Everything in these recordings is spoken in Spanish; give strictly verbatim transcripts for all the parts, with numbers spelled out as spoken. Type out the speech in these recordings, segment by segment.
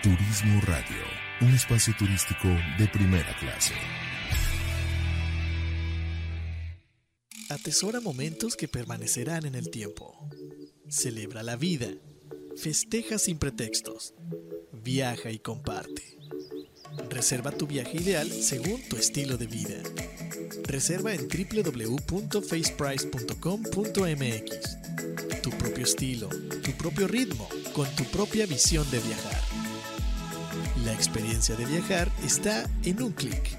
Turismo Radio, un espacio turístico de primera clase. Atesora momentos que permanecerán en el tiempo. Celebra la vida. Festeja sin pretextos. Viaja y comparte. Reserva tu viaje ideal según tu estilo de vida. Reserva en doble u doble u doble u punto faceprice punto com punto m x. Tu propio estilo, tu propio ritmo, con tu propia visión de viajar. La experiencia de viajar está en un clic.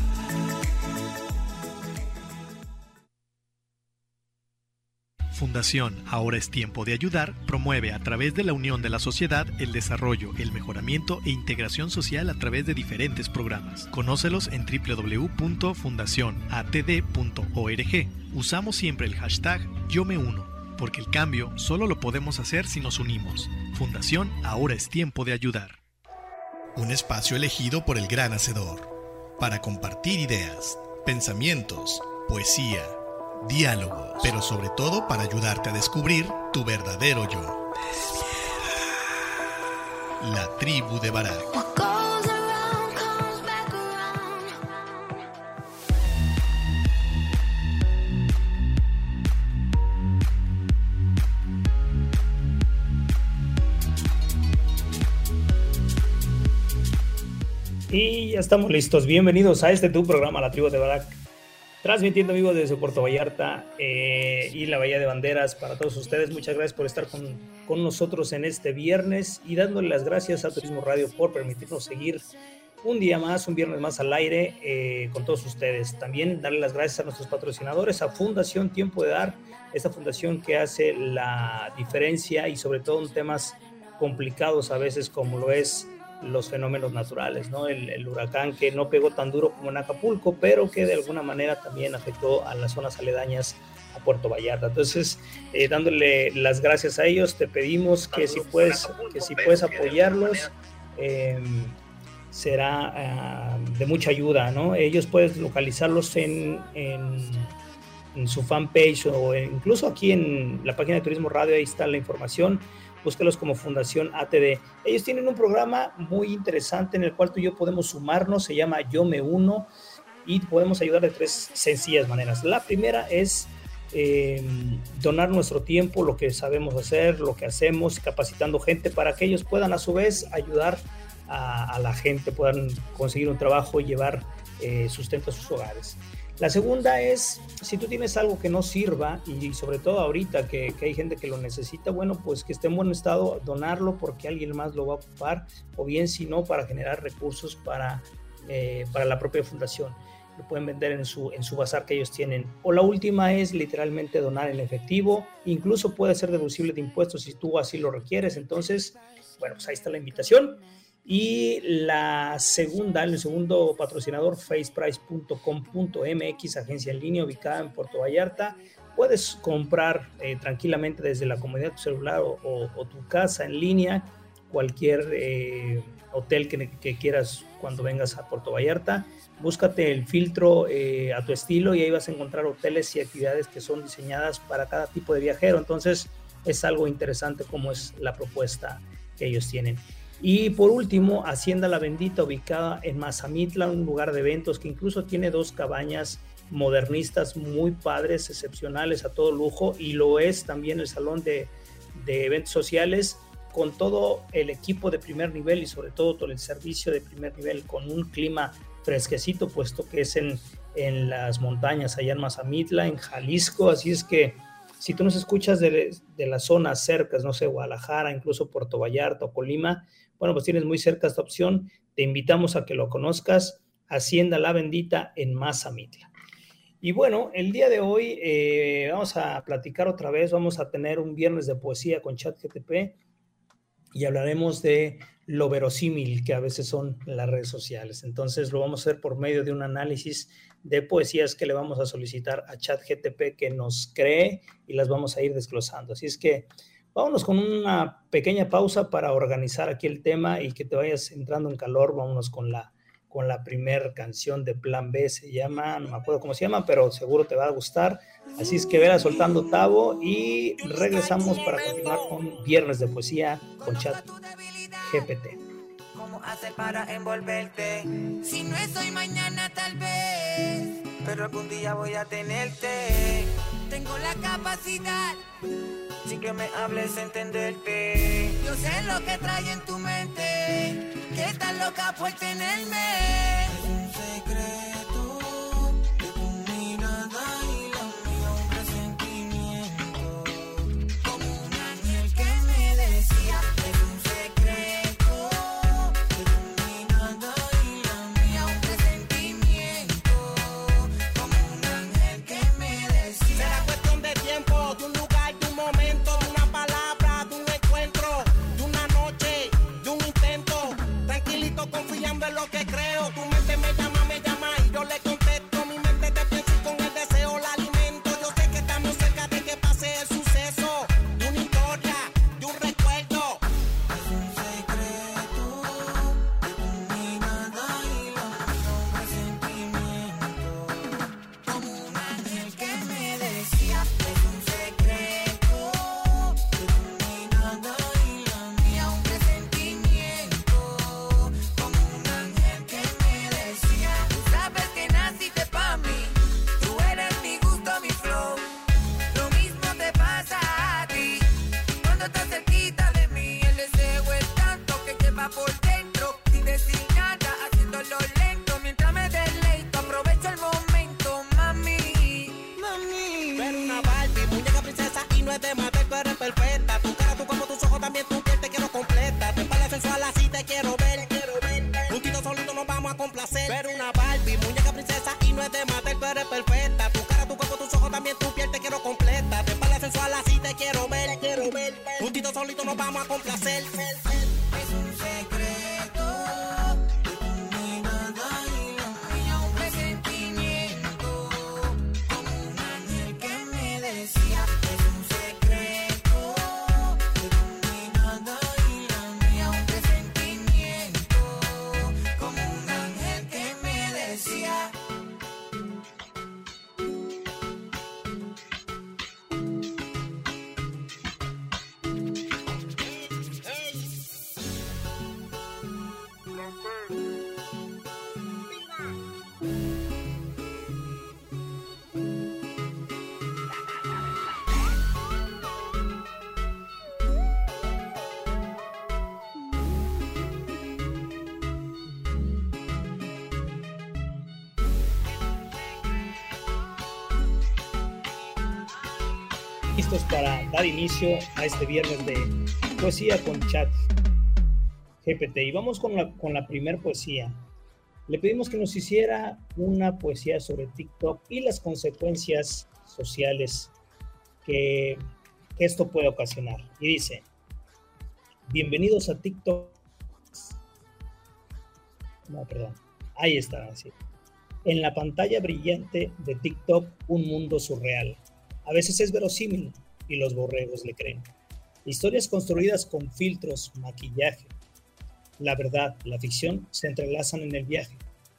Fundación Ahora es Tiempo de Ayudar promueve a través de la unión de la sociedad el desarrollo, el mejoramiento e integración social a través de diferentes programas. Conócelos en doble u doble u doble u punto fundación a t d punto org. Usamos siempre el hashtag Yo Me Uno, porque el cambio solo lo podemos hacer si nos unimos. Fundación Ahora es Tiempo de Ayudar. Un espacio elegido por el gran hacedor, para compartir ideas, pensamientos, poesía, diálogos, pero sobre todo para ayudarte a descubrir tu verdadero yo. La tribu de Barak. Y ya estamos listos. Bienvenidos a este tu programa, La Tribu de Barak, transmitiendo vivo desde Puerto Vallarta eh, y la Bahía de Banderas para todos ustedes. Muchas gracias por estar con, con nosotros en este viernes y dándole las gracias a Turismo Radio por permitirnos seguir un día más, un viernes más al aire eh, con todos ustedes. También darle las gracias a nuestros patrocinadores, a Fundación Tiempo de Dar, esta fundación que hace la diferencia y sobre todo en temas complicados a veces como lo es los fenómenos naturales, ¿no? El, el huracán que no pegó tan duro como en Acapulco, pero que de alguna manera también afectó a las zonas aledañas a Puerto Vallarta. Entonces, eh, dándole las gracias a ellos, te pedimos que si puedes, que si puedes apoyarlos, eh, será uh, de mucha ayuda, ¿no? Ellos puedes localizarlos en, en, en su fanpage o incluso aquí en la página de Turismo Radio, ahí está la información. Búscalos como Fundación A T D. Ellos tienen un programa muy interesante en el cual tú y yo podemos sumarnos, se llama Yo Me Uno, y podemos ayudar de tres sencillas maneras. La primera es eh, donar nuestro tiempo, lo que sabemos hacer, lo que hacemos, capacitando gente para que ellos puedan a su vez ayudar a, a la gente, puedan conseguir un trabajo y llevar eh, sustento a sus hogares. La segunda es, si tú tienes algo que no sirva, y sobre todo ahorita que, que hay gente que lo necesita, bueno, pues que esté en buen estado, donarlo porque alguien más lo va a ocupar, o bien si no, para generar recursos para, eh, para la propia fundación. Lo pueden vender en su, en su bazar que ellos tienen. O la última es literalmente donar en efectivo, incluso puede ser deducible de impuestos si tú así lo requieres. Entonces, bueno, pues ahí está la invitación. Y la segunda, el segundo patrocinador, faceprice punto com punto m x, agencia en línea ubicada en Puerto Vallarta. Puedes comprar eh, tranquilamente desde la comodidad de tu celular o, o, o tu casa en línea cualquier eh, hotel que, que quieras cuando vengas a Puerto Vallarta. Búscate el filtro eh, a tu estilo y ahí vas a encontrar hoteles y actividades que son diseñadas para cada tipo de viajero. Entonces es algo interesante como es la propuesta que ellos tienen. Y por último, Hacienda La Bendita, ubicada en Mazamitla, un lugar de eventos que incluso tiene dos cabañas modernistas muy padres, excepcionales, a todo lujo, y lo es también el salón de, de eventos sociales con todo el equipo de primer nivel y sobre todo todo el servicio de primer nivel, con un clima fresquecito, puesto que es en, en las montañas allá en Mazamitla, en Jalisco. Así es que si tú nos escuchas de, de las zonas cercas, no sé, Guadalajara, incluso Puerto Vallarta o Colima, bueno, pues tienes muy cerca esta opción. Te invitamos a que lo conozcas, Hacienda La Bendita en Mazamitla. Y bueno, el día de hoy eh, vamos a platicar otra vez, vamos a tener un viernes de poesía con ChatGPT y hablaremos de lo verosímil que a veces son las redes sociales. Entonces lo vamos a hacer por medio de un análisis de poesías que le vamos a solicitar a ChatGPT que nos cree y las vamos a ir desglosando. Así es que vámonos con una pequeña pausa para organizar aquí el tema y que te vayas entrando en calor. Vámonos con la, con la primer canción de Plan B, se llama, no me acuerdo cómo se llama, pero seguro te va a gustar. Así es que vela soltando Tavo y regresamos para continuar con Viernes de Poesía con ChatGPT. podemos hacer para envolverte? Si no es hoy, mañana tal vez, pero algún día voy a tenerte. Tengo la capacidad, sin que me hables, entenderte. Yo sé lo que trae en tu mente, que estás loca por tenerme. Es un secreto de tu mirada y la mía, un presentimiento, como un ángel que me decía. es un secreto de tu mirada y la mía, un presentimiento, como un ángel que me decía. Será cuestión de tiempo, de un lugar, de un momento, de una palabra, de un encuentro, de una noche, de un intento. Tranquilito, confiando en lo que creo. Tu mente me llama, me llama y yo le contesto. Mi mente te piensa y con el deseo la alimento. Yo sé que estamos cerca de que pase el suceso, de una historia, de un recuerdo. es un secreto de tu mirada y la mía, un presentimiento, como un ángel que me decía. es un secreto de tu mirada y la mía, un presentimiento, como un ángel que me decía. Tú sabes que naciste pa' mí, tú eres mi gusto, mi flow. Lo mismo te pasa a ti, cuando estás cerquita de mí. El deseo es tanto que lleva por dentro, sin decir nada, haciéndolo lento. Mientras me deleito, aprovecho el momento, mami, mami. Pero una Barbie, muñeca princesa y no es de matar, tú eres perfecta. Tu cara, tu cuerpo, tus ojos, también tu piel te quiero completa. Te parece sensual, así te quiero ver, quiero ver. Juntito solito nos vamos a complacer. Pero una Barbie, muñeca princesa y no es de matar, tú eres perfecta. Tu cara, tu cuerpo, tus ojos, también tu piel te quiero completa. Te parece sensual, así te quiero ver, quiero ver. Juntito solito nos vamos a complacer. es un secreto de tu mirada y la mía, un presentimiento, como un ángel que me decía. es un secreto de tu mirada y la mía, un presentimiento, como un ángel que me decía. Listos para dar inicio a este viernes de poesía con chat G P T. Y vamos con la, con la primer poesía. Le pedimos que nos hiciera una poesía sobre TikTok y las consecuencias sociales que, que esto puede ocasionar. Y dice: bienvenidos a TikTok. No, perdón. Ahí está. Sí. En la pantalla brillante de TikTok, un mundo surreal. A veces es verosímil y los borregos le creen. Historias construidas con filtros, maquillaje. La verdad, la ficción se entrelazan en el viaje.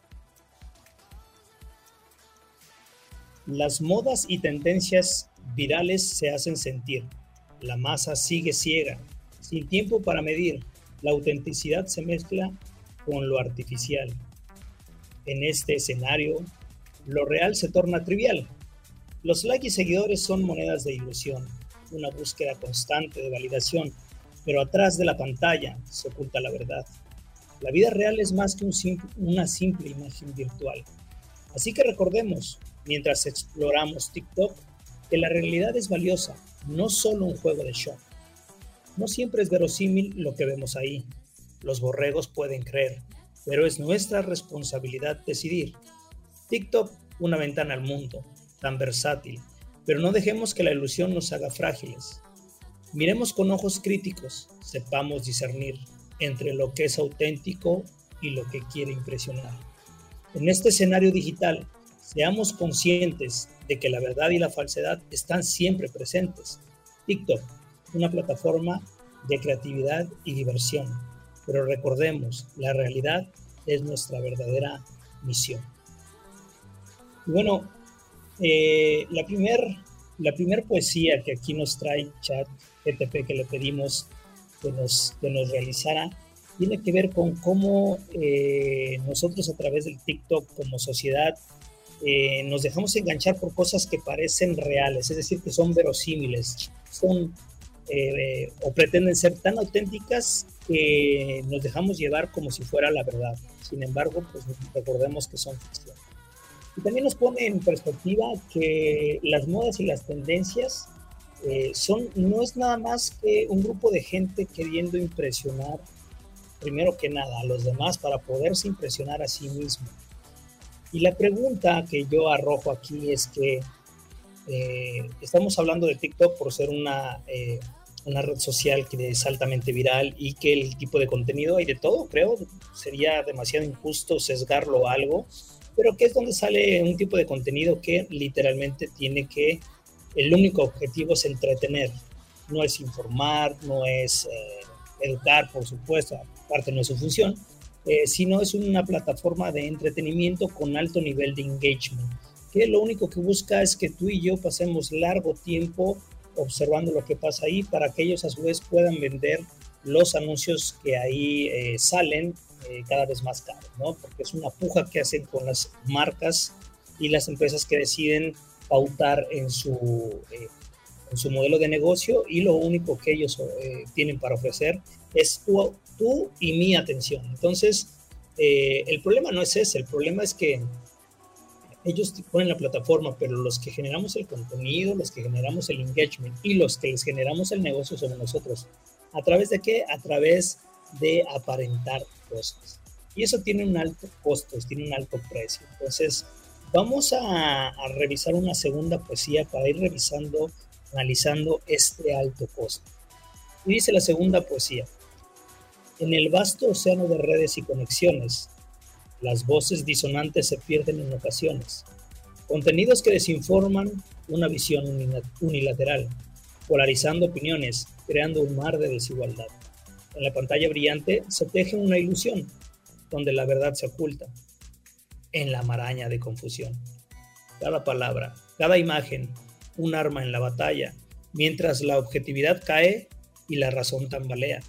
Las modas y tendencias virales se hacen sentir. La masa sigue ciega, sin tiempo para medir. La autenticidad se mezcla con lo artificial. En este escenario, lo real se torna trivial. Los likes y seguidores son monedas de ilusión, una búsqueda constante de validación, pero atrás de la pantalla se oculta la verdad. La vida real es más que un simple, una simple imagen virtual. Así que recordemos, mientras exploramos TikTok, que la realidad es valiosa, no solo un juego de show. No siempre es verosímil lo que vemos ahí. Los borregos pueden creer, pero es nuestra responsabilidad decidir. TikTok, una ventana al mundo, tan versátil, pero no dejemos que la ilusión nos haga frágiles. Miremos con ojos críticos, sepamos discernir entre lo que es auténtico y lo que quiere impresionar. En este escenario digital, seamos conscientes de que la verdad y la falsedad están siempre presentes. TikTok, una plataforma de creatividad y diversión, pero recordemos, la realidad es nuestra verdadera misión. Y bueno, eh, la primer, la primer poesía que aquí nos trae Chat G T P, que le pedimos que nos, que nos realizara, tiene que ver con cómo eh, nosotros a través del TikTok como sociedad eh, nos dejamos enganchar por cosas que parecen reales, es decir, que son verosímiles, son eh, o pretenden ser tan auténticas que nos dejamos llevar como si fuera la verdad. Sin embargo, pues recordemos que son ficción. Y también nos pone en perspectiva que las modas y las tendencias eh, son, no es nada más que un grupo de gente queriendo impresionar, primero que nada, a los demás para poderse impresionar a sí mismo. Y la pregunta que yo arrojo aquí es que eh, estamos hablando de TikTok por ser una, eh, una red social que es altamente viral y que el tipo de contenido hay de todo, creo. Sería demasiado injusto sesgarlo a algo, pero que es donde sale un tipo de contenido que literalmente tiene que, el único objetivo es entretener, no es informar, no es eh, educar, por supuesto, aparte no es su función, eh, sino es una plataforma de entretenimiento con alto nivel de engagement, que lo único que busca es que tú y yo pasemos largo tiempo observando lo que pasa ahí para que ellos a su vez puedan vender los anuncios que ahí eh, salen eh, cada vez más caros, ¿no? Porque es una puja que hacen con las marcas y las empresas que deciden pautar en su, eh, en su modelo de negocio, y lo único que ellos eh, tienen para ofrecer es tu, tu y mi atención. Entonces, eh, el problema no es ese, el problema es que ellos ponen la plataforma, pero los que generamos el contenido, los que generamos el engagement y los que les generamos el negocio somos nosotros. ¿A través de qué? A través de aparentar cosas. Y eso tiene un alto costo, tiene un alto precio. Entonces, vamos a, a revisar una segunda poesía para ir revisando, analizando este alto costo. Y dice la segunda poesía: en el vasto océano de redes y conexiones, las voces disonantes se pierden en ocasiones. Contenidos que desinforman una visión unilateral, polarizando opiniones, creando un mar de desigualdad. En la pantalla brillante se teje una ilusión, donde la verdad se oculta en la maraña de confusión. Cada palabra, cada imagen, un arma en la batalla, mientras la objetividad cae y la razón tambalea.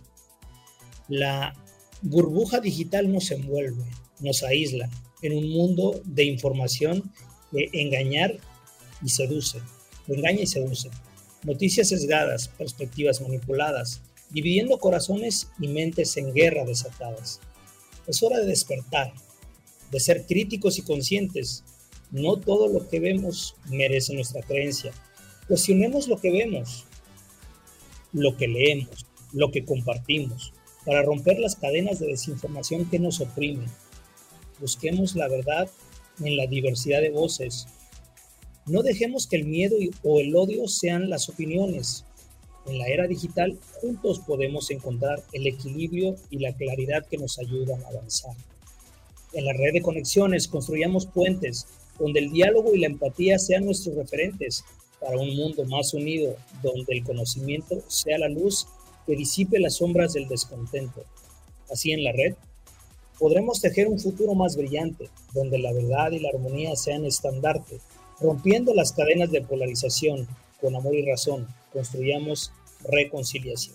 La burbuja digital nos envuelve, nos aísla en un mundo de información que engañar y seduce, engaña y seduce. Noticias sesgadas, perspectivas manipuladas, dividiendo corazones y mentes en guerra desatadas. Es hora de despertar, de ser críticos y conscientes. No todo lo que vemos merece nuestra creencia. Cuestionemos lo que vemos, lo que leemos, lo que compartimos, para romper las cadenas de desinformación que nos oprimen. Busquemos la verdad en la diversidad de voces. No dejemos que el miedo o el odio sean las opiniones. En la era digital, juntos podemos encontrar el equilibrio y la claridad que nos ayudan a avanzar. En la red de conexiones construyamos puentes donde el diálogo y la empatía sean nuestros referentes para un mundo más unido, donde el conocimiento sea la luz que disipe las sombras del descontento. Así, en la red, podremos tejer un futuro más brillante, donde la verdad y la armonía sean estandarte, rompiendo las cadenas de polarización. Con amor y razón, construyamos reconciliación.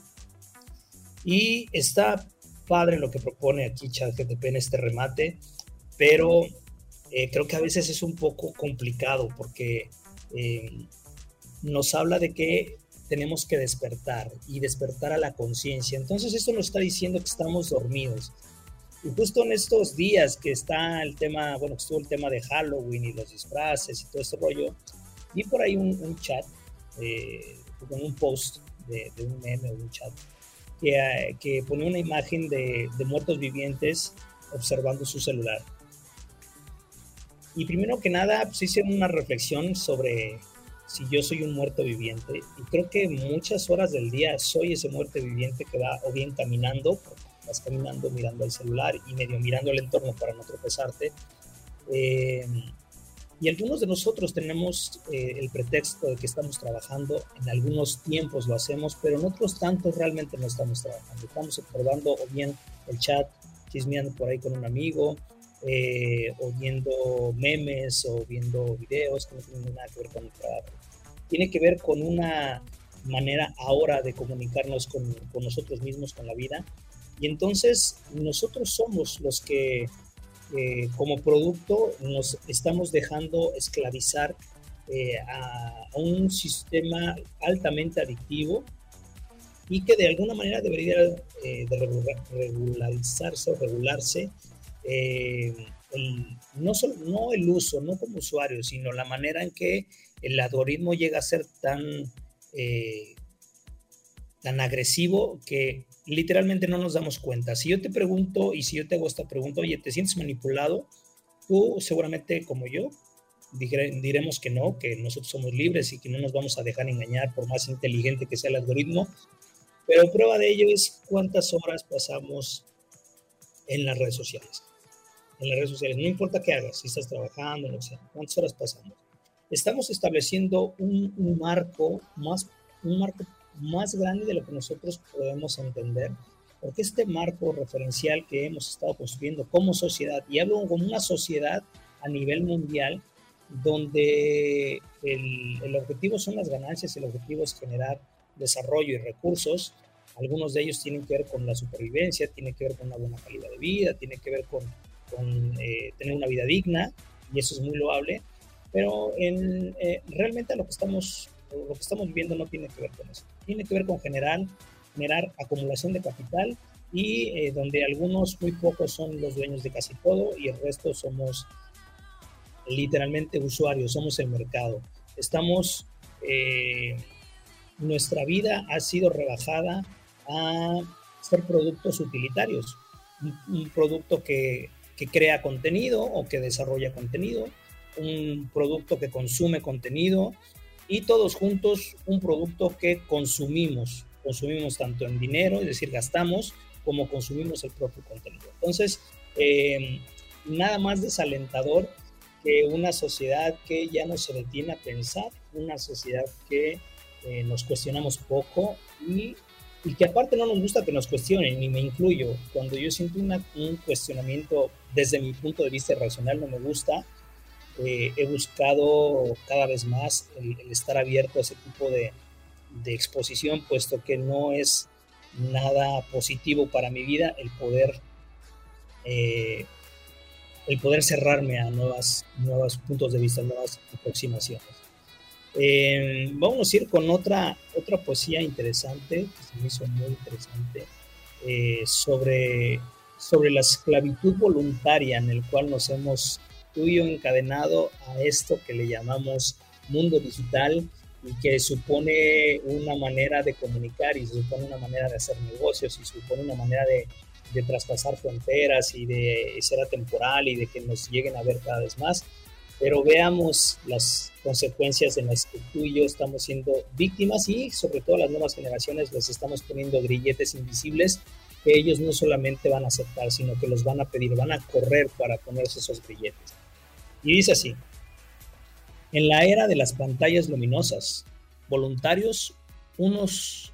Y está padre lo que propone aquí ChatGPT en este remate, pero eh, creo que a veces es un poco complicado porque eh, nos habla de que tenemos que despertar y despertar a la conciencia. Entonces esto nos está diciendo que estamos dormidos. Y justo en estos días que está el tema, bueno, que estuvo el tema de Halloween y los disfraces y todo este rollo, vi por ahí un, un chat, eh, con un post de, de un meme o un chat, que, eh, que ponía una imagen de, de muertos vivientes observando su celular. Y primero que nada, pues hice una reflexión sobre si yo soy un muerto viviente. Y creo que muchas horas del día soy ese muerto viviente que va o bien caminando, vas caminando mirando el celular y medio mirando el entorno para no tropezarte. Eh, y algunos de nosotros tenemos eh, el pretexto de que estamos trabajando, en algunos tiempos lo hacemos, pero en otros tantos realmente no estamos trabajando. Estamos observando o bien el chat, chismeando por ahí con un amigo, eh, o viendo memes o viendo videos que no tienen nada que ver con el trabajo. Tiene que ver con una manera ahora de comunicarnos con, con nosotros mismos, con la vida, Y entonces nosotros somos los que eh, como producto nos estamos dejando esclavizar eh, a, a un sistema altamente adictivo y que de alguna manera debería eh, de regular, regularizarse o regularse eh, el, no, solo, no el uso, no como usuario, sino la manera en que el algoritmo llega a ser tan, eh, tan agresivo que literalmente no nos damos cuenta. Si yo te pregunto y si yo te hago esta pregunta, oye, ¿te sientes manipulado? Tú seguramente como yo dire, diremos que no, que nosotros somos libres y que no nos vamos a dejar engañar por más inteligente que sea el algoritmo. Pero prueba de ello es cuántas horas pasamos en las redes sociales. En las redes sociales, no importa qué hagas, si estás trabajando, no sé, cuántas horas pasamos. Estamos estableciendo un, un marco más, un marco más grande de lo que nosotros podemos entender, porque este marco referencial que hemos estado construyendo como sociedad, y hablo como una sociedad a nivel mundial, donde el, el objetivo son las ganancias, el objetivo es generar desarrollo y recursos. Algunos de ellos tienen que ver con la supervivencia, tienen que ver con una buena calidad de vida, tienen que ver con, con eh, tener una vida digna, y eso es muy loable, pero en, eh, realmente lo que, estamos, lo que estamos viviendo no tiene que ver con eso, tiene que ver con generar, generar acumulación de capital y eh, donde algunos, muy pocos son los dueños de casi todo y el resto somos literalmente usuarios, somos el mercado. Estamos... Eh, nuestra vida ha sido rebajada a ser productos utilitarios, un, un producto que, que crea contenido o que desarrolla contenido, un producto que consume contenido y todos juntos un producto que consumimos, consumimos tanto en dinero, es decir, gastamos, como consumimos el propio contenido. Entonces, eh, nada más desalentador que una sociedad que ya no se detiene a pensar, una sociedad que Eh, nos cuestionamos poco y, y que aparte no nos gusta que nos cuestionen, y me incluyo. Cuando yo siento una, un cuestionamiento desde mi punto de vista racional no me gusta, eh, he buscado cada vez más el, el estar abierto a ese tipo de, de exposición, puesto que no es nada positivo para mi vida el poder, eh, el poder cerrarme a nuevas, nuevos puntos de vista, nuevas aproximaciones. Eh, vamos a ir con otra, otra poesía interesante, que se me hizo muy interesante, eh, sobre, sobre la esclavitud voluntaria en el cual nos hemos tú y yo encadenado a esto que le llamamos mundo digital y que supone una manera de comunicar y supone una manera de hacer negocios y supone una manera de, de traspasar fronteras y de ser atemporal y de que nos lleguen a ver cada vez más. Pero veamos las consecuencias en las que tú y yo estamos siendo víctimas y sobre todo las nuevas generaciones les estamos poniendo grilletes invisibles que ellos no solamente van a aceptar, sino que los van a pedir, van a correr para ponerse esos grilletes. Y dice así: en la era de las pantallas luminosas, voluntarios, unos,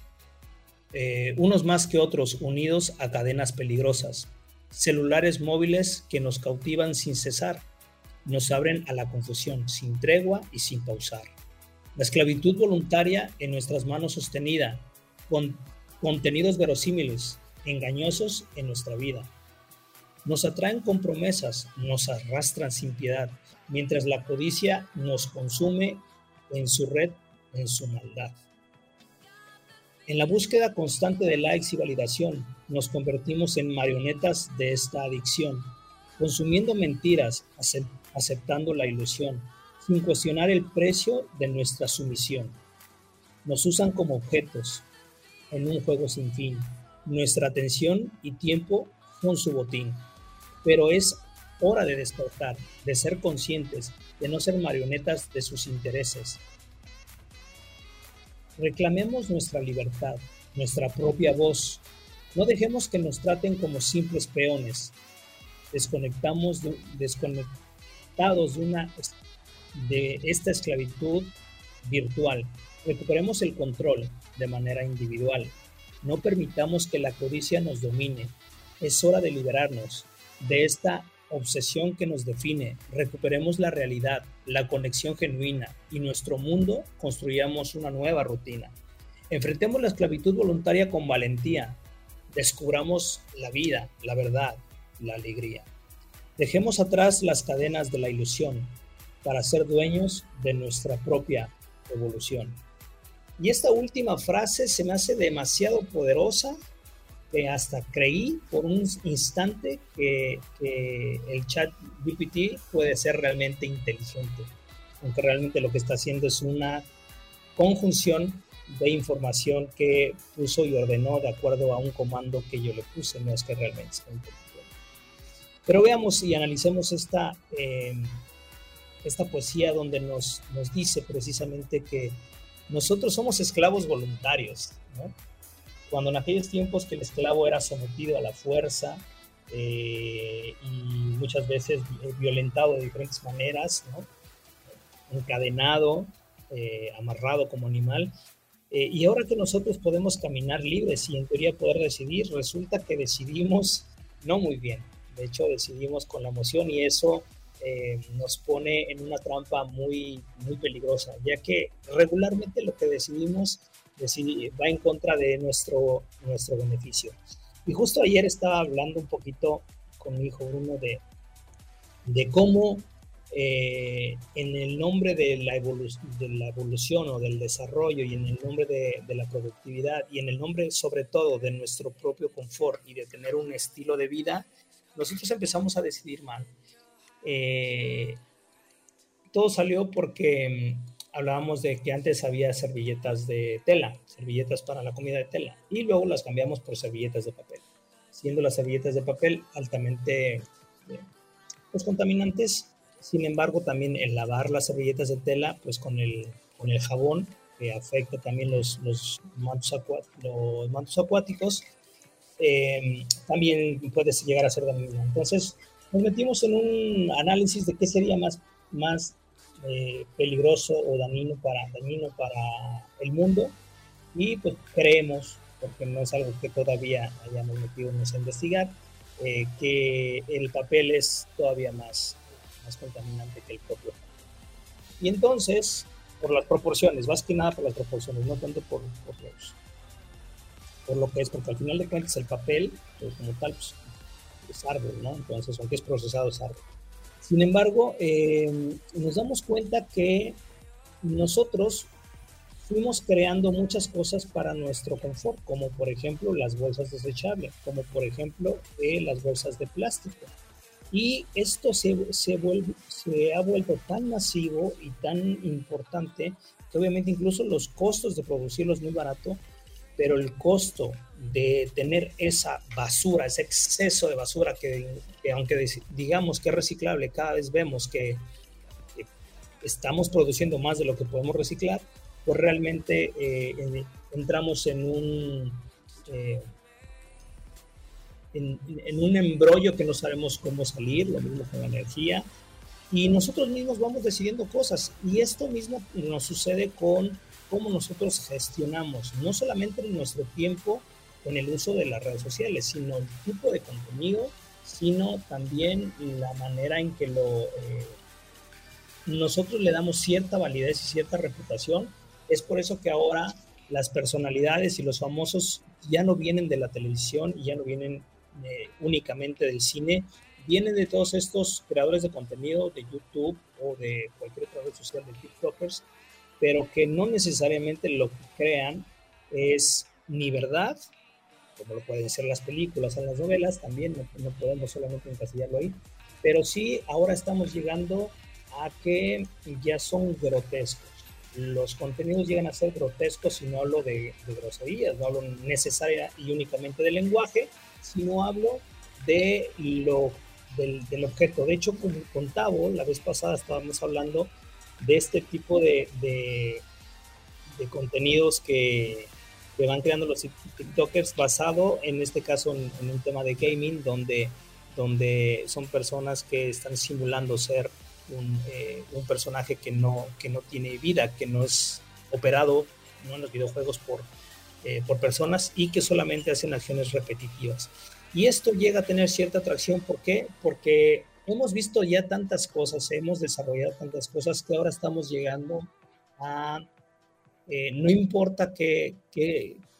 eh, unos más que otros unidos a cadenas peligrosas, celulares móviles que nos cautivan sin cesar, nos abren a la confusión, sin tregua y sin pausar. La esclavitud voluntaria en nuestras manos sostenida, con contenidos verosímiles, engañosos en nuestra vida. Nos atraen con promesas, nos arrastran sin piedad, mientras la codicia nos consume en su red, en su maldad. En la búsqueda constante de likes y validación, nos convertimos en marionetas de esta adicción, consumiendo mentiras, aceptando la ilusión, sin cuestionar el precio de nuestra sumisión. Nos usan como objetos en un juego sin fin. Nuestra atención y tiempo son su botín. Pero es hora de despertar, de ser conscientes, de no ser marionetas de sus intereses. Reclamemos nuestra libertad, nuestra propia voz. No dejemos que nos traten como simples peones. Desconectamos de, desconectados de, una, de esta esclavitud virtual. Recuperemos el control de manera individual. No permitamos que la codicia nos domine. Es hora de liberarnos de esta obsesión que nos define. Recuperemos la realidad, la conexión genuina y nuestro mundo construyamos una nueva rutina. Enfrentemos la esclavitud voluntaria con valentía. descubramos la vida, la verdad, la alegría. Dejemos atrás las cadenas de la ilusión para ser dueños de nuestra propia evolución. Y esta última frase se me hace demasiado poderosa, que hasta creí por un instante que, que el chat G P T puede ser realmente inteligente, aunque realmente lo que está haciendo es una conjunción de información que puso y ordenó de acuerdo a un comando que yo le puse, no es que realmente sea inteligente. Pero veamos y analicemos esta, eh, esta poesía donde nos, nos dice precisamente que nosotros somos esclavos voluntarios, ¿no? Cuando en aquellos tiempos que el esclavo era sometido a la fuerza eh, y muchas veces violentado de diferentes maneras, ¿no? Encadenado, eh, amarrado como animal, eh, y ahora que nosotros podemos caminar libres y en teoría poder decidir, resulta que decidimos no muy bien. De hecho, decidimos con la emoción y eso eh, nos pone en una trampa muy, muy peligrosa, ya que regularmente lo que decidimos va en contra de nuestro, nuestro beneficio. Y justo ayer estaba hablando un poquito con mi hijo Bruno de, de cómo eh, en el nombre de la, evolu de la evolución o del desarrollo y en el nombre de, de la productividad y en el nombre sobre todo de nuestro propio confort y de tener un estilo de vida, nosotros empezamos a decidir mal. Eh, todo salió porque hablábamos de que antes había servilletas de tela, servilletas para la comida de tela, y luego las cambiamos por servilletas de papel, siendo las servilletas de papel altamente eh, pues, contaminantes. Sin embargo, también el lavar las servilletas de tela, pues con el, con el jabón, que afecta también los, los, mantos, acuá, los mantos acuáticos, eh, también puede llegar a ser dañino. Entonces, nos metimos en un análisis de qué sería más, más Eh, peligroso o dañino para, dañino para el mundo y pues creemos, porque no es algo que todavía hayamos metido a investigar, eh, que el papel es todavía más, más contaminante que el propio. Y entonces, por las proporciones, más que nada por las proporciones, no tanto por, por, los, por lo que es, porque al final de cuentas el papel, pues, como tal, pues, es árbol, ¿no? Entonces, aunque es procesado, es árbol. Sin embargo, eh, nos damos cuenta que nosotros fuimos creando muchas cosas para nuestro confort, como por ejemplo las bolsas desechables, como por ejemplo eh, las bolsas de plástico. Y esto se, se, vuelve, se ha vuelto tan masivo y tan importante que obviamente incluso los costos de producirlo es muy barato, pero el costo de tener esa basura, ese exceso de basura que, que aunque digamos que es reciclable, cada vez vemos que, que estamos produciendo más de lo que podemos reciclar, pues realmente eh, en, entramos en un, eh, en, en un embrollo que no sabemos cómo salir, lo mismo con la energía, y nosotros mismos vamos decidiendo cosas, y esto mismo nos sucede con cómo nosotros gestionamos no solamente nuestro tiempo en el uso de las redes sociales, sino el tipo de contenido, sino también la manera en que lo, eh, nosotros le damos cierta validez y cierta reputación. Es por eso que ahora las personalidades y los famosos ya no vienen de la televisión y ya no vienen eh, únicamente del cine, vienen de todos estos creadores de contenido de YouTube o de cualquier otra red social, de TikTokers, pero que no necesariamente lo que crean es ni verdad, como lo pueden ser las películas o las novelas, también no, no podemos solamente encasillarlo ahí, pero sí ahora estamos llegando a que ya son grotescos. Los contenidos llegan a ser grotescos y no hablo de, de groserías, no hablo necesaria y únicamente del lenguaje, sino hablo de lo, del, del objeto. De hecho, con, con Tavo, la vez pasada estábamos hablando de este tipo de, de, de contenidos que, que van creando los TikTokers basado en este caso en, en un tema de gaming donde, donde son personas que están simulando ser un, eh, un personaje que no, que no tiene vida, que no es operado, ¿no?, en los videojuegos por, eh, por personas y que solamente hacen acciones repetitivas. Y esto llega a tener cierta atracción. ¿Por qué? Porque hemos visto ya tantas cosas, hemos desarrollado tantas cosas que ahora estamos llegando a, eh, no importa qué, qué,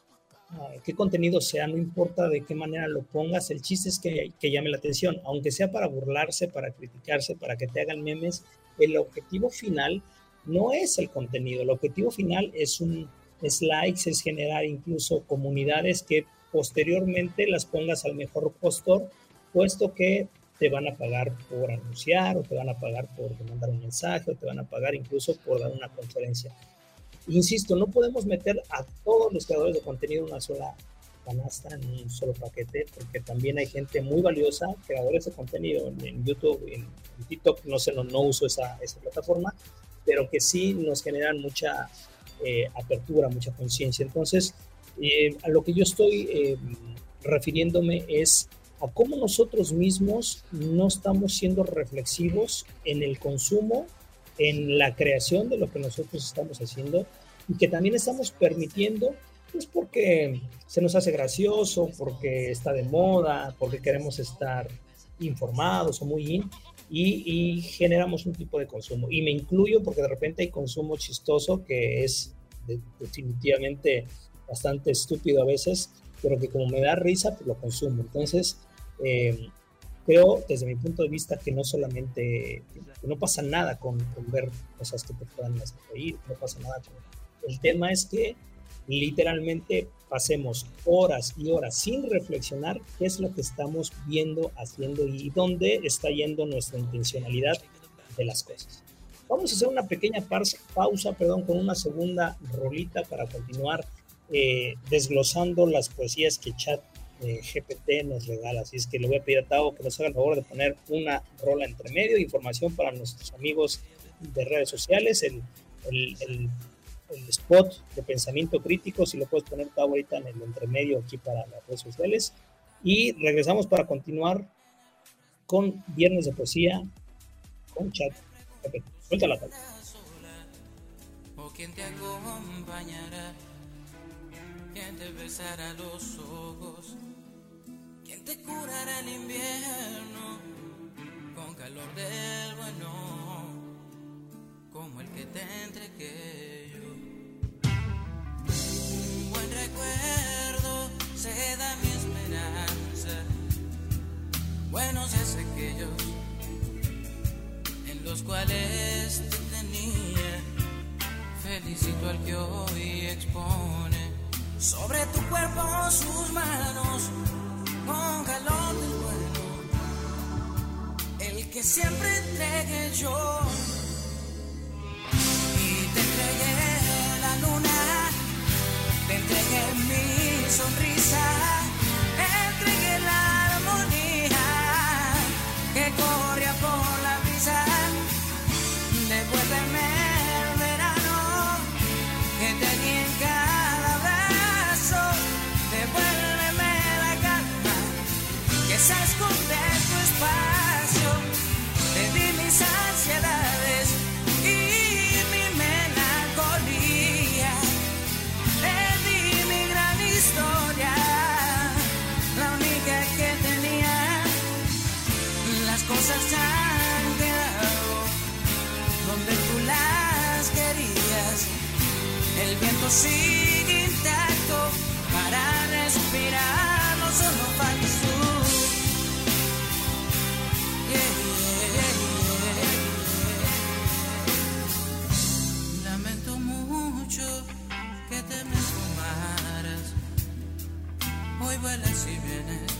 uh, qué contenido sea, no importa de qué manera lo pongas, el chiste es que, que llame la atención, aunque sea para burlarse, para criticarse, para que te hagan memes. El objetivo final no es el contenido, el objetivo final es un es likes, es generar incluso comunidades que posteriormente las pongas al mejor postor, puesto que te van a pagar por anunciar, o te van a pagar por mandar un mensaje, o te van a pagar incluso por dar una conferencia. Insisto, no podemos meter a todos los creadores de contenido en una sola canasta, en un solo paquete, porque también hay gente muy valiosa, creadores de contenido en, en YouTube, en, en TikTok, no sé, no, no uso esa, esa plataforma, pero que sí nos generan mucha eh, apertura, mucha conciencia. Entonces, eh, a lo que yo estoy eh, refiriéndome es a cómo nosotros mismos no estamos siendo reflexivos en el consumo, en la creación de lo que nosotros estamos haciendo, y que también estamos permitiendo, pues porque se nos hace gracioso, porque está de moda, porque queremos estar informados o muy in, y, y generamos un tipo de consumo. Y me incluyo porque de repente hay consumo chistoso que es de, definitivamente bastante estúpido a veces, pero que como me da risa, pues lo consumo. Entonces, eh, creo desde mi punto de vista que no solamente, que no pasa nada con, con ver cosas que te puedan hacer reír, no pasa nada con... El tema es que literalmente pasemos horas y horas sin reflexionar qué es lo que estamos viendo, haciendo y dónde está yendo nuestra intencionalidad de las cosas. Vamos a hacer una pequeña pausa, pausa perdón, con una segunda rolita para continuar eh, desglosando las poesías que Chat eh, G P T nos regala. Así es que le voy a pedir a Tavo que nos haga el favor de poner una rola entre medio, información para nuestros amigos de redes sociales, el, el, el el spot de pensamiento crítico, si lo puedes poner Tavo ahorita en el entremedio aquí para las redes sociales, y regresamos para continuar con Viernes de Poesía con Chat. Suelta la tabla. O quien te acompañará, quien te besará los ojos, quien te curará el invierno con calor del bueno, como el que te entregué yo. Un buen recuerdo se da mi esperanza, buenos es aquellos en los cuales te tenía. Felicito al que hoy expone sobre tu cuerpo sus manos con calor del bueno, el que siempre entregué yo. Y te entregué la luna, te entregué mi sonrisa, entregué la armonía que corría por la brisa. Devuélveme el verano que te di en cada abrazo, devuélveme la calma que se esconde en tu espacio. Te di mis ansiedades y mi melancolía, te di mi gran historia, la única que tenía. Las cosas han quedado donde tú las querías, el viento sigue intacto para respirar, no solo faltas tú. Yeah, yeah, yeah. Lamento mucho que te me fumaras, hoy vuelas y vienes,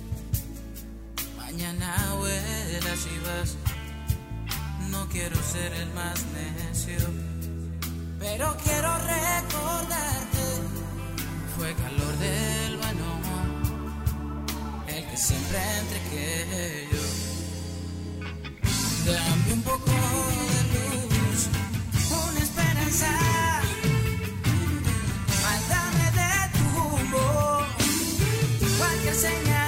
mañana vuelas y vas. No quiero ser el más necio, pero quiero recordarte, fue calor del bueno, el que siempre entregué yo. Dame un poco de luz, una esperanza, mándame de tu humor, cualquier señal.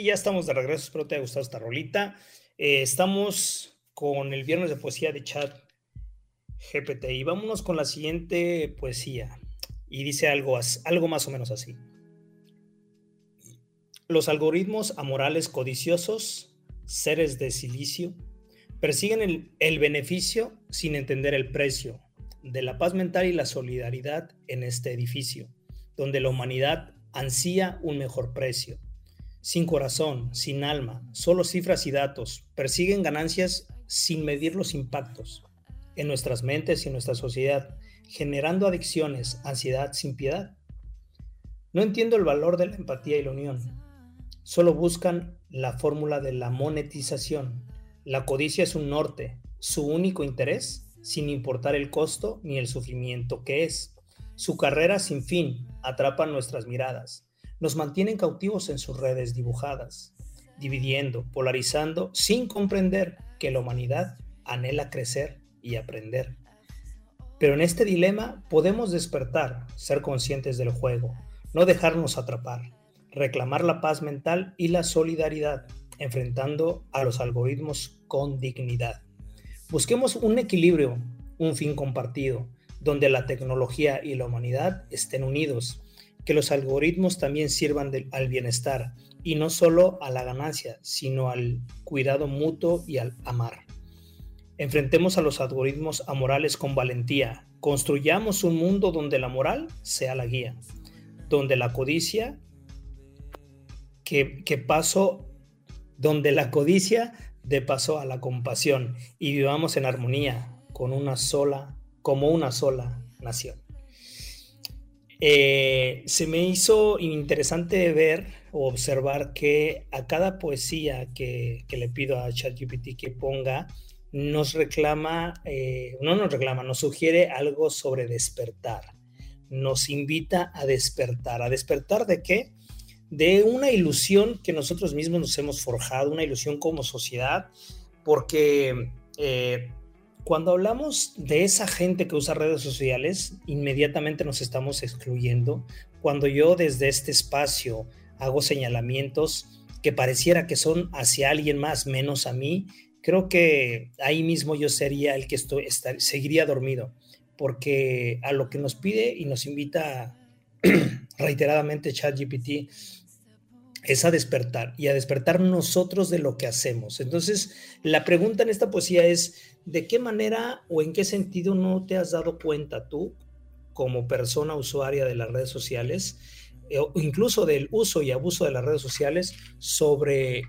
ya estamos de regreso. Espero te haya gustado esta rolita. Eh, estamos con el viernes de poesía de Chat G P T y vámonos con la siguiente poesía. Y dice algo, algo más o menos así. Los algoritmos amorales codiciosos, seres de silicio, persiguen el, el beneficio sin entender el precio de la paz mental y la solidaridad en este edificio, donde la humanidad ansía un mejor precio. Sin corazón, sin alma, solo cifras y datos, persiguen ganancias sin medir los impactos en nuestras mentes y en nuestra sociedad, generando adicciones, ansiedad sin piedad. No entiendo el valor de la empatía y la unión. Solo buscan la fórmula de la monetización. La codicia es un norte, su único interés, sin importar el costo ni el sufrimiento que es. Su carrera sin fin atrapa nuestras miradas. Nos mantienen cautivos en sus redes dibujadas, dividiendo, polarizando, sin comprender que la humanidad anhela crecer y aprender. Pero en este dilema podemos despertar, ser conscientes del juego, no dejarnos atrapar, reclamar la paz mental y la solidaridad, enfrentando a los algoritmos con dignidad. Busquemos un equilibrio, un fin compartido, donde la tecnología y la humanidad estén unidos, que los algoritmos también sirvan de, al bienestar, y no solo a la ganancia, sino al cuidado mutuo y al amar. Enfrentemos a los algoritmos amorales con valentía, construyamos un mundo donde la moral sea la guía, donde la codicia que, que paso, donde la codicia de paso a la compasión, y vivamos en armonía con una sola, como una sola nación. Eh, se me hizo interesante ver o observar que a cada poesía que, que le pido a ChatGPT que ponga, nos reclama, eh, no nos reclama, nos sugiere algo sobre despertar. Nos invita a despertar. ¿A despertar de qué? De una ilusión que nosotros mismos nos hemos forjado, una ilusión como sociedad, porque eh, cuando hablamos de esa gente que usa redes sociales, inmediatamente nos estamos excluyendo. Cuando yo desde este espacio hago señalamientos que pareciera que son hacia alguien más, menos a mí, creo que ahí mismo yo sería el que estoy, estar, seguiría dormido, porque a lo que nos pide y nos invita reiteradamente ChatGPT es a despertar, y a despertar nosotros de lo que hacemos. Entonces, la pregunta en esta poesía es, ¿de qué manera o en qué sentido no te has dado cuenta tú, como persona usuaria de las redes sociales, eh, o incluso del uso y abuso de las redes sociales, sobre,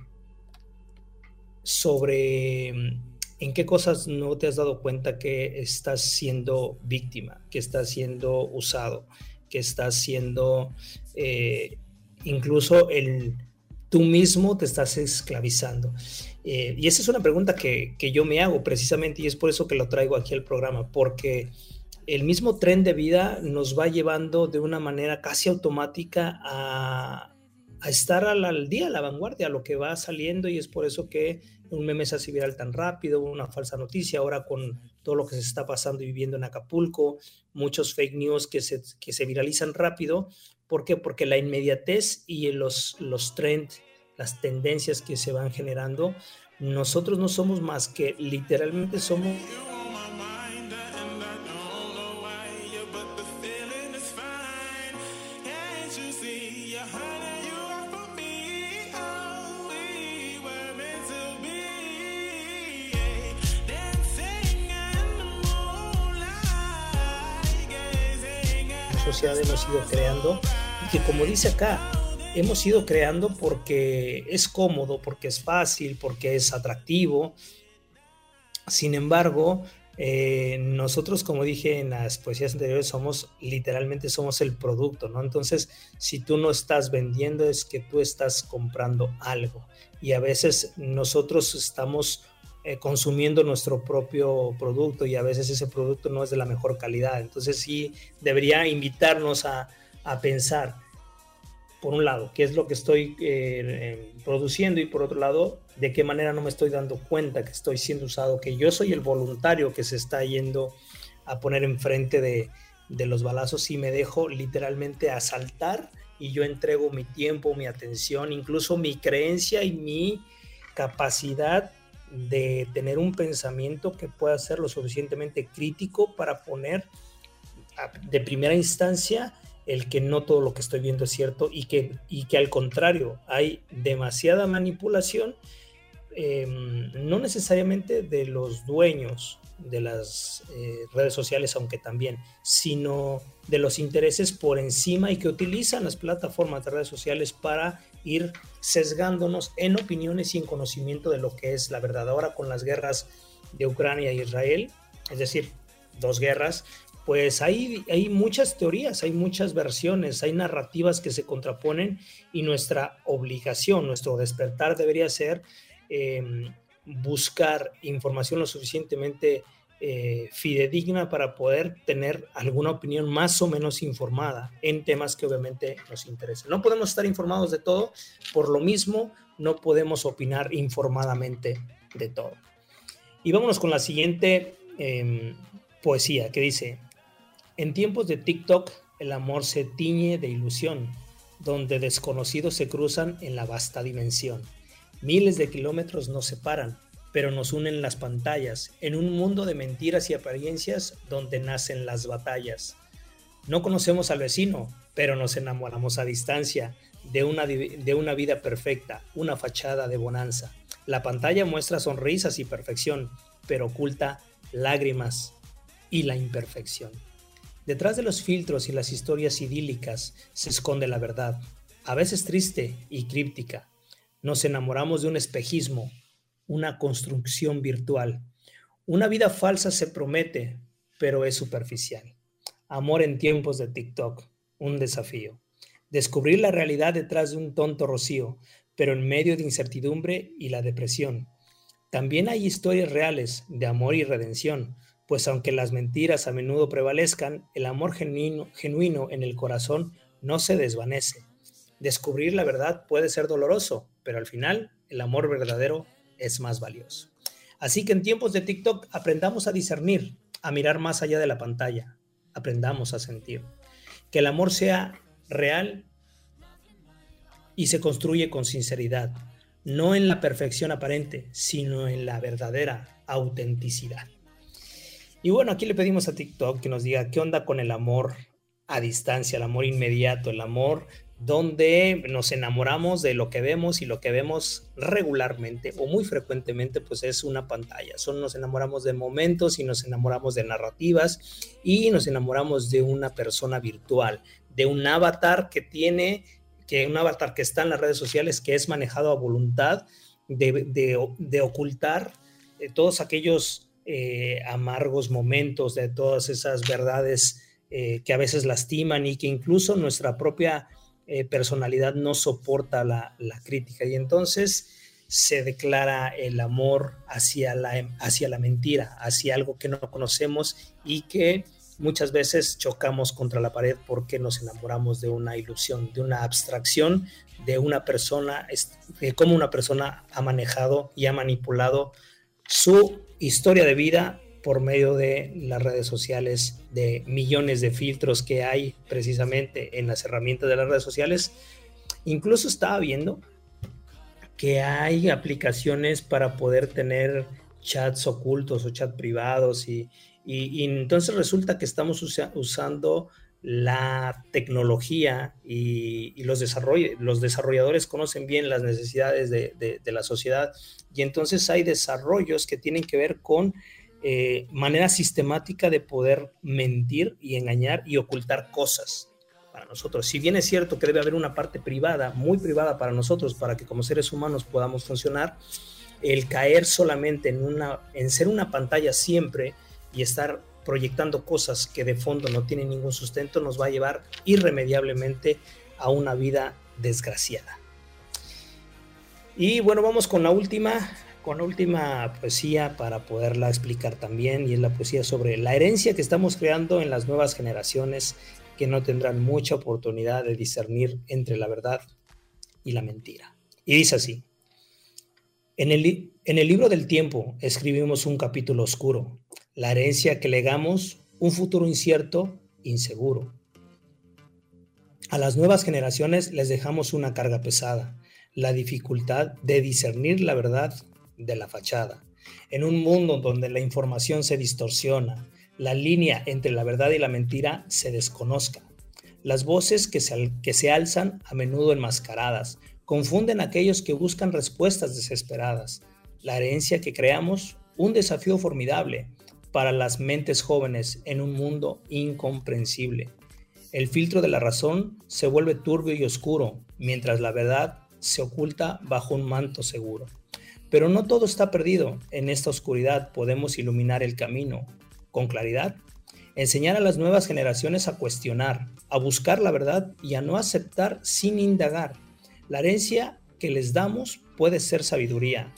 sobre en qué cosas no te has dado cuenta que estás siendo víctima, que estás siendo usado, que estás siendo... Eh, incluso el, tú mismo te estás esclavizando? Eh, y esa es una pregunta que, que yo me hago precisamente, y es por eso que lo traigo aquí al programa, porque el mismo tren de vida nos va llevando de una manera casi automática a, a estar al, al día, a la vanguardia, a lo que va saliendo, y es por eso que un meme se hace viral tan rápido, una falsa noticia, ahora con todo lo que se está pasando y viviendo en Acapulco, muchos fake news que se, que se viralizan rápido. ¿Por qué? Porque la inmediatez y los, los trends, las tendencias que se van generando, nosotros no somos más que literalmente somos... sociedad hemos ido creando, y que, como dice acá, hemos ido creando porque es cómodo, porque es fácil, porque es atractivo. Sin embargo, eh, nosotros, como dije en las poesías anteriores, somos literalmente somos el producto, ¿no? Entonces, si tú no estás vendiendo, es que tú estás comprando algo, y a veces nosotros estamos eh, consumiendo nuestro propio producto, y a veces ese producto no es de la mejor calidad. Entonces sí debería invitarnos a, a pensar, por un lado, qué es lo que estoy eh, produciendo, y por otro lado, de qué manera no me estoy dando cuenta que estoy siendo usado, que yo soy el voluntario que se está yendo a poner enfrente de, de los balazos, y me dejo literalmente asaltar y yo entrego mi tiempo, mi atención, incluso mi creencia y mi capacidad de tener un pensamiento que pueda ser lo suficientemente crítico para poner de primera instancia el que no todo lo que estoy viendo es cierto y que, y que al contrario hay demasiada manipulación, eh, no necesariamente de los dueños de las eh, redes sociales, aunque también, sino de los intereses por encima y que utilizan las plataformas de redes sociales para ir sesgándonos en opiniones y en conocimiento de lo que es la verdad. Ahora con las guerras de Ucrania e Israel, es decir, dos guerras, pues hay, hay muchas teorías, hay muchas versiones, hay narrativas que se contraponen y nuestra obligación, nuestro despertar debería ser eh, buscar información lo suficientemente eh, fidedigna para poder tener alguna opinión más o menos informada en temas que obviamente nos interesan. No podemos estar informados de todo, por lo mismo no podemos opinar informadamente de todo. Y vámonos con la siguiente eh, poesía que dice: en tiempos de TikTok el amor se tiñe de ilusión, donde desconocidos se cruzan en la vasta dimensión. Miles de kilómetros nos separan, pero nos unen las pantallas, en un mundo de mentiras y apariencias donde nacen las batallas. No conocemos al vecino, pero nos enamoramos a distancia de una, de una vida perfecta, una fachada de bonanza. La pantalla muestra sonrisas y perfección, pero oculta lágrimas y la imperfección. Detrás de los filtros y las historias idílicas se esconde la verdad, a veces triste y críptica. Nos enamoramos de un espejismo, una construcción virtual. Una vida falsa se promete, pero es superficial. Amor en tiempos de TikTok, un desafío. Descubrir la realidad detrás de un tonto rocío, pero en medio de incertidumbre y la depresión. También hay historias reales de amor y redención, pues aunque las mentiras a menudo prevalezcan, el amor genuino, genuino en el corazón no se desvanece. Descubrir la verdad puede ser doloroso, pero al final el amor verdadero es más valioso. Así que en tiempos de TikTok aprendamos a discernir, a mirar más allá de la pantalla, aprendamos a sentir. Que el amor sea real y se construye con sinceridad, no en la perfección aparente, sino en la verdadera autenticidad. Y bueno, aquí le pedimos a TikTok que nos diga qué onda con el amor a distancia, el amor inmediato, el amor donde nos enamoramos de lo que vemos y lo que vemos regularmente o muy frecuentemente pues es una pantalla. Son, nos enamoramos de momentos y nos enamoramos de narrativas y nos enamoramos de una persona virtual, de un avatar que tiene, que un avatar que está en las redes sociales, que es manejado a voluntad de, de, de ocultar eh, todos aquellos eh, amargos momentos, de todas esas verdades eh, que a veces lastiman y que incluso nuestra propia Eh, personalidad no soporta la, la crítica y entonces se declara el amor hacia la, hacia la mentira, hacia algo que no conocemos y que muchas veces chocamos contra la pared porque nos enamoramos de una ilusión, de una abstracción, de una persona, de cómo una persona ha manejado y ha manipulado su historia de vida por medio de las redes sociales, de millones de filtros que hay precisamente en las herramientas de las redes sociales. Incluso estaba viendo que hay aplicaciones para poder tener chats ocultos o chats privados y, y, y entonces resulta que estamos usa, usando la tecnología y, y los, desarroll, los desarrolladores conocen bien las necesidades de, de, de la sociedad y entonces hay desarrollos que tienen que ver con Eh, manera sistemática de poder mentir y engañar y ocultar cosas para nosotros. Si bien es cierto que debe haber una parte privada, muy privada para nosotros, para que como seres humanos podamos funcionar, el caer solamente en, una, en ser una pantalla siempre y estar proyectando cosas que de fondo no tienen ningún sustento nos va a llevar irremediablemente a una vida desgraciada. Y bueno, vamos con la última con la última poesía para poderla explicar también, y es la poesía sobre la herencia que estamos creando en las nuevas generaciones que no tendrán mucha oportunidad de discernir entre la verdad y la mentira. Y dice así: en el, en el libro del tiempo escribimos un capítulo oscuro, la herencia que legamos, un futuro incierto, inseguro. A las nuevas generaciones les dejamos una carga pesada, la dificultad de discernir la verdad de la fachada. En un mundo donde la información se distorsiona, la línea entre la verdad y la mentira se desconozca. Las voces que se, que se alzan, a menudo enmascaradas, confunden a aquellos que buscan respuestas desesperadas. La herencia que creamos, un desafío formidable para las mentes jóvenes en un mundo incomprensible. El filtro de la razón se vuelve turbio y oscuro, mientras la verdad se oculta bajo un manto seguro. Pero no todo está perdido. En esta oscuridad podemos iluminar el camino con claridad, enseñar a las nuevas generaciones a cuestionar, a buscar la verdad y a no aceptar sin indagar. La herencia que les damos puede ser sabiduría,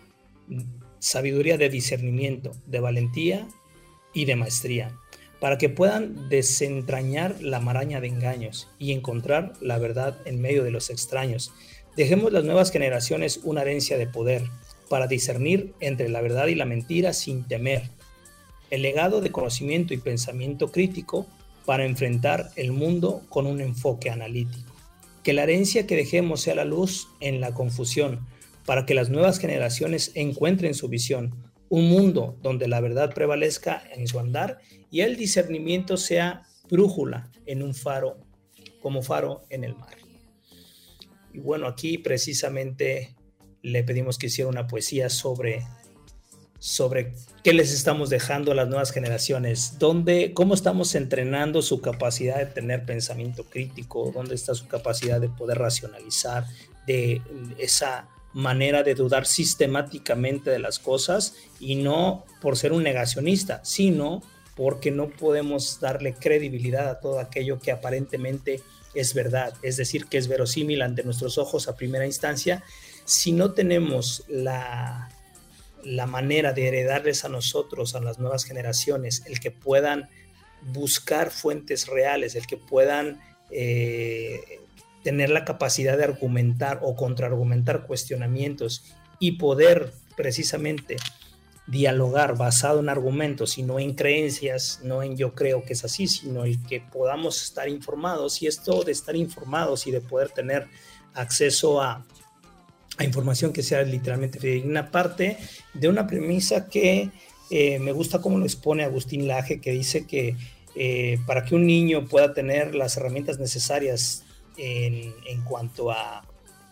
sabiduría de discernimiento, de valentía y de maestría, para que puedan desentrañar la maraña de engaños y encontrar la verdad en medio de los extraños. Dejemos a las nuevas generaciones una herencia de poder para discernir entre la verdad y la mentira sin temer. El legado de conocimiento y pensamiento crítico para enfrentar el mundo con un enfoque analítico. Que la herencia que dejemos sea la luz en la confusión, para que las nuevas generaciones encuentren su visión, un mundo donde la verdad prevalezca en su andar y el discernimiento sea brújula en un faro, como faro en el mar. Y bueno, aquí precisamente le pedimos que hiciera una poesía sobre, sobre qué les estamos dejando a las nuevas generaciones, dónde, cómo estamos entrenando su capacidad de tener pensamiento crítico, dónde está su capacidad de poder racionalizar, de esa manera de dudar sistemáticamente de las cosas, y no por ser un negacionista, sino porque no podemos darle credibilidad a todo aquello que aparentemente es verdad, es decir, que es verosímil ante nuestros ojos a primera instancia. Si no tenemos la, la manera de heredarles a nosotros, a las nuevas generaciones, el que puedan buscar fuentes reales, el que puedan eh, tener la capacidad de argumentar o contraargumentar cuestionamientos y poder precisamente dialogar basado en argumentos y no en creencias, no en yo creo que es así, sino el que podamos estar informados. Y esto de estar informados y de poder tener acceso a, a información que sea literalmente fidedigna, parte de una premisa que eh, me gusta cómo lo expone Agustín Laje, que dice que eh, para que un niño pueda tener las herramientas necesarias en, en cuanto a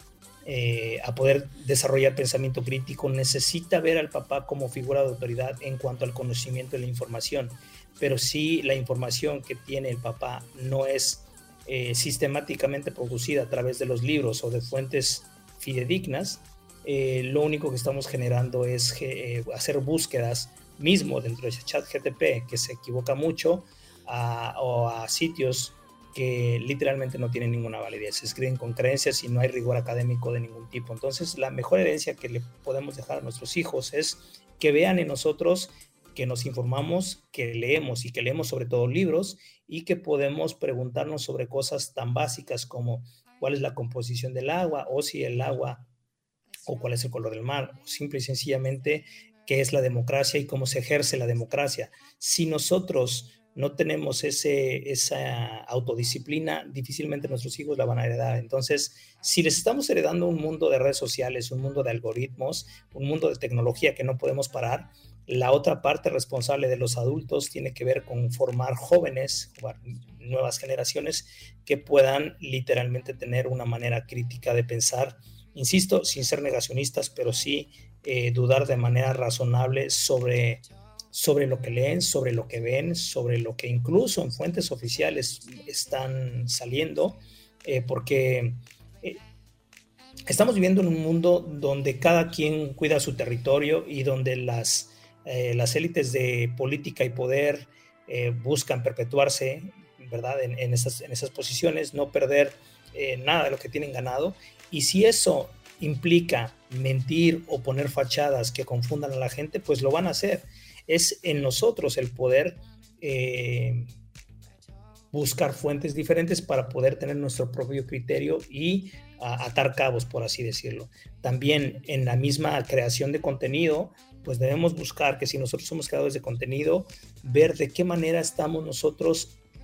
Eh, a poder desarrollar pensamiento crítico, necesita ver al papá como figura de autoridad en cuanto al conocimiento de la información. Pero si la información que tiene el papá no es eh, sistemáticamente producida a través de los libros o de fuentes fidedignas, eh, lo único que estamos generando es eh, hacer búsquedas mismo dentro de ese chat G T P que se equivoca mucho, a, o a sitios que literalmente no tienen ninguna validez, se escriben con creencias y no hay rigor académico de ningún tipo. Entonces, la mejor herencia que le podemos dejar a nuestros hijos es que vean en nosotros que nos informamos, que leemos y que leemos sobre todo libros, y que podemos preguntarnos sobre cosas tan básicas como cuál es la composición del agua, o si el agua, o cuál es el color del mar, o simple y sencillamente qué es la democracia y cómo se ejerce la democracia. Si nosotros no tenemos ese, esa autodisciplina, difícilmente nuestros hijos la van a heredar. Entonces, si les estamos heredando un mundo de redes sociales, un mundo de algoritmos, un mundo de tecnología que no podemos parar, la otra parte responsable de los adultos tiene que ver con formar jóvenes, nuevas generaciones que puedan literalmente tener una manera crítica de pensar, insisto, sin ser negacionistas, pero sí eh, dudar de manera razonable sobre sobre lo que leen, sobre lo que ven, sobre lo que incluso en fuentes oficiales están saliendo, eh, porque eh, estamos viviendo en un mundo donde cada quien cuida su territorio y donde las, eh, las élites de política y poder eh, buscan perpetuarse, ¿verdad?, en, en, esas, en esas posiciones, no perder eh, nada de lo que tienen ganado. Y si eso implica mentir o poner fachadas que confundan a la gente, pues lo van a hacer. Es en nosotros el poder eh, buscar fuentes diferentes para poder tener nuestro propio criterio y uh, atar cabos, por así decirlo. También en la misma creación de contenido, pues debemos buscar que si nosotros somos creadores de contenido, ver de qué manera estamos nosotros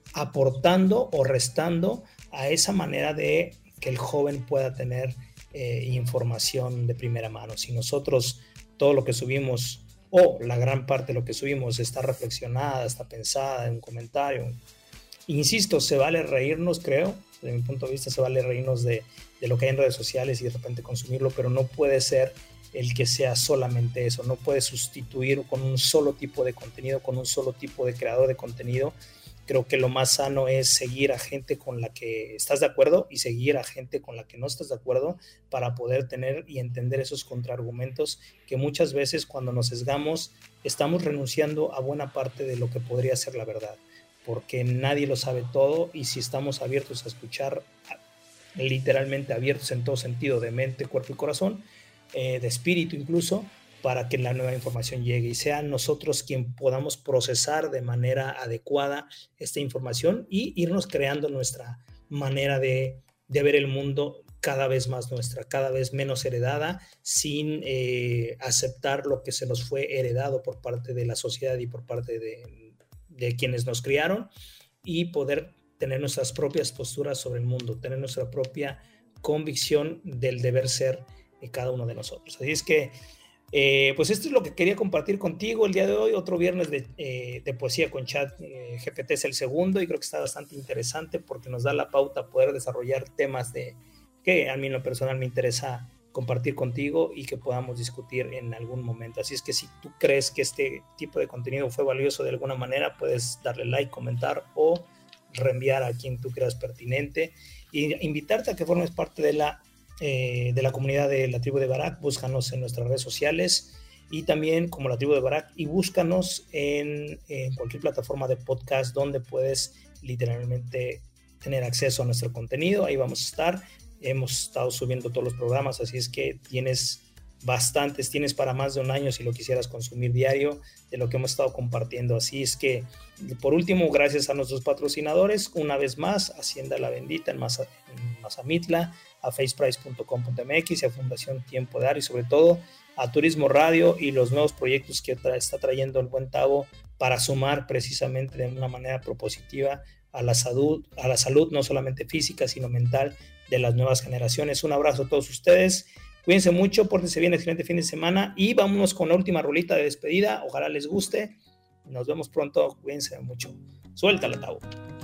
aportando o restando a esa manera de que el joven pueda tener eh, información de primera mano. Si nosotros todo lo que subimos o la gran parte de lo que subimos está reflexionada, está pensada en un comentario, insisto, se vale reírnos, creo, desde mi punto de vista se vale reírnos de, de lo que hay en redes sociales y de repente consumirlo, pero no puede ser el que sea solamente eso, no puede sustituir con un solo tipo de contenido, con un solo tipo de creador de contenido. Creo que lo más sano es seguir a gente con la que estás de acuerdo y seguir a gente con la que no estás de acuerdo para poder tener y entender esos contraargumentos que muchas veces cuando nos sesgamos estamos renunciando a buena parte de lo que podría ser la verdad, porque nadie lo sabe todo y si estamos abiertos a escuchar, literalmente abiertos en todo sentido, de mente, cuerpo y corazón, eh, de espíritu incluso, para que la nueva información llegue y sea nosotros quien podamos procesar de manera adecuada esta información y irnos creando nuestra manera de, de ver el mundo cada vez más nuestra, cada vez menos heredada, sin eh, aceptar lo que se nos fue heredado por parte de la sociedad y por parte de, de quienes nos criaron, y poder tener nuestras propias posturas sobre el mundo, tener nuestra propia convicción del deber ser de cada uno de nosotros. Así es que Eh, pues esto es lo que quería compartir contigo el día de hoy, otro viernes de, eh, de poesía con chat. eh, G P T es el segundo y creo que está bastante interesante porque nos da la pauta a poder desarrollar temas de, que a mí en lo personal me interesa compartir contigo y que podamos discutir en algún momento. Así es que si tú crees que este tipo de contenido fue valioso de alguna manera, puedes darle like, comentar o reenviar a quien tú creas pertinente y invitarte a que formes parte de la Eh, de la comunidad de la tribu de Barak. Búscanos en nuestras redes sociales y también como la tribu de Barak, y búscanos en, en cualquier plataforma de podcast donde puedes literalmente tener acceso a nuestro contenido. Ahí vamos a estar, hemos estado subiendo todos los programas, así es que tienes bastantes, tienes para más de un año si lo quisieras consumir diario de lo que hemos estado compartiendo. Así es que, por último, gracias a nuestros patrocinadores, una vez más, Hacienda La Bendita en, Maza, en Mazamitla, a faceprice punto com punto m x y a Fundación Tiempo de Dar, y sobre todo a Turismo Radio y los nuevos proyectos que tra- está trayendo el buen Tavo para sumar precisamente de una manera propositiva a la salud, a la salud no solamente física sino mental de las nuevas generaciones. Un abrazo a todos ustedes, cuídense mucho, pórtense bien, excelente fin de semana y vámonos con la última rolita de despedida, ojalá les guste, nos vemos pronto, cuídense mucho, suéltala Tavo.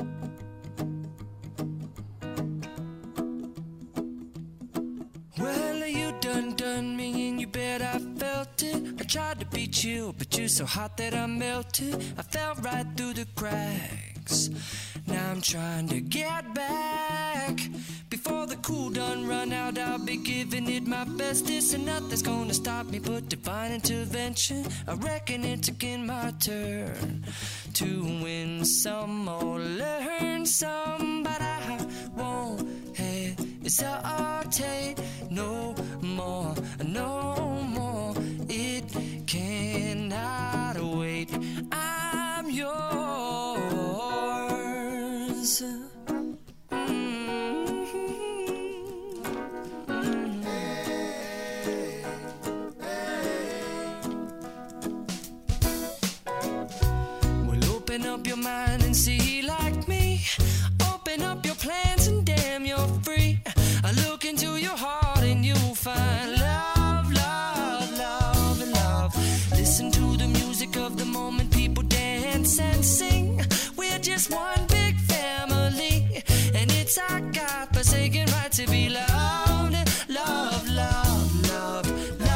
Well, you done done me and you bet I felt it. I tried to be chill, but you're so hot that I melted. I fell right through the cracks. Now I'm trying to get back. Before the cool done run out, I'll be giving it my best. This and nothing's gonna stop me but divine intervention. I reckon it's again my turn to win some or learn some, but I won't hesitate no more, no more. It cannot wait. I'm yours. Open up your mind and see like me. Open up your plans and damn, you're free. I look into your heart and you'll find love, love, love, and love. Listen to the music of the moment, people dance and sing. We're just one big family, and it's our God-forsaken right to be loved, love, love, love,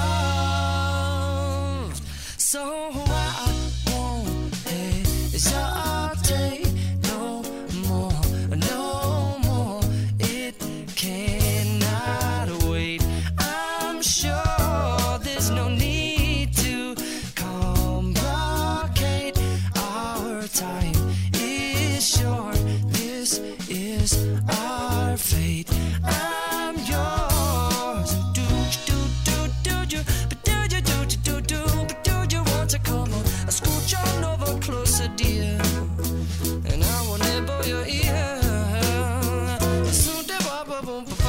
love. So I won't hesitate no more, no more. It cannot wait. I'm sure there's no need to complicate. Our time is short. This is our fate. I'm yours. Do do do do do, but do you do do do, but do you want to come on? I scooch on over closer, dear, and I will nibble your ear. Soon to bop bop boom boom.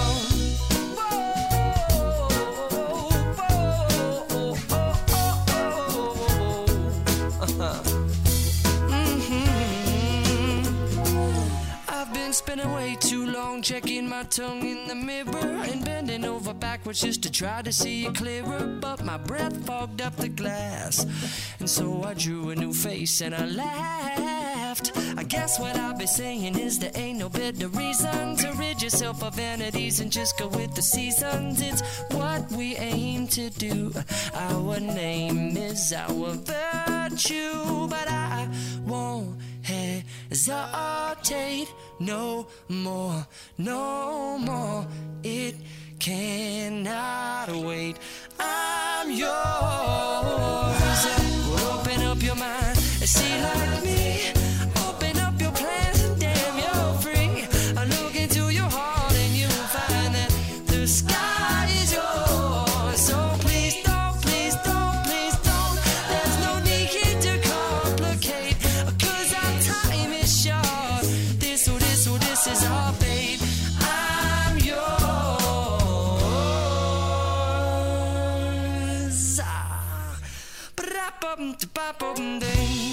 Whoa, whoa, whoa, whoa. spending way too long checking my tongue in the mirror and bending over backwards just to try to see it clearer. But my breath fogged up the glass, and so I drew a new face and I laughed. I guess what I'll be saying is there ain't no better reason to rid yourself of vanities and just go with the seasons. It's what we aim to do. Our name is our virtue, but I won't hesitate no more, no more. It cannot wait. I'm yours. Well, open up your mind and see like me. Open up your plans and damn, you're free. I look into your heart and you'll find that the sky is yours. So please don't, please don't, please don't. There's no need to complicate, 'cause our time is short. This or this or this is our fate. I'm yours. Ah. Ba-da-bum, da-ba-bum, ding.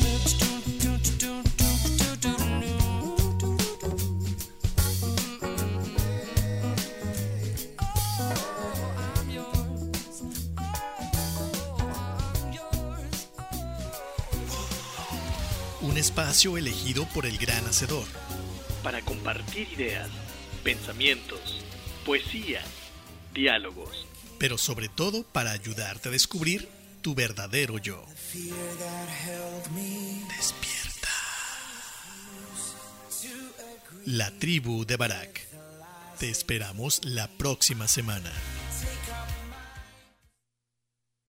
Un espacio elegido por el Gran Hacedor. Para compartir ideas, pensamientos, poesía, diálogos. Pero sobre todo para ayudarte a descubrir tu verdadero yo. Despierta. La tribu de Barak. Te esperamos la próxima semana.